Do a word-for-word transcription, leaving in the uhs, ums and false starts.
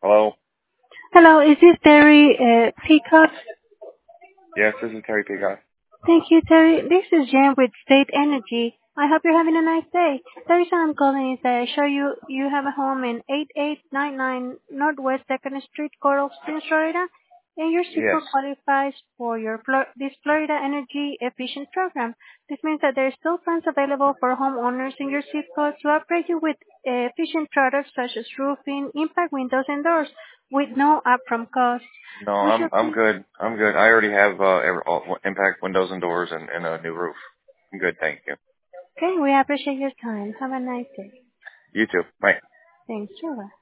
Hello? Hello, is this Terry uh, Peacock? Yes, this is Terry Peacock. Thank you, Terry. This is Jan with State Energy. I hope you're having a nice day. The reason I'm calling is that I show you you have a home in eighty-eight ninety-nine Northwest second Street, Coral Springs, Florida, and your Yes. SIPO qualifies for your Flor- this Florida Energy Efficient Program. This means that there are still funds available for homeowners in your SIPO to upgrade you with uh, efficient products such as roofing, impact windows, and doors with no upfront cost. No, Would I'm you I'm good. I'm good. I already have uh, every, all, impact windows and doors and, and a new roof. I'm good, thank you. Okay, we appreciate your time. Have a nice day. You too. Bye. Thanks. Sure.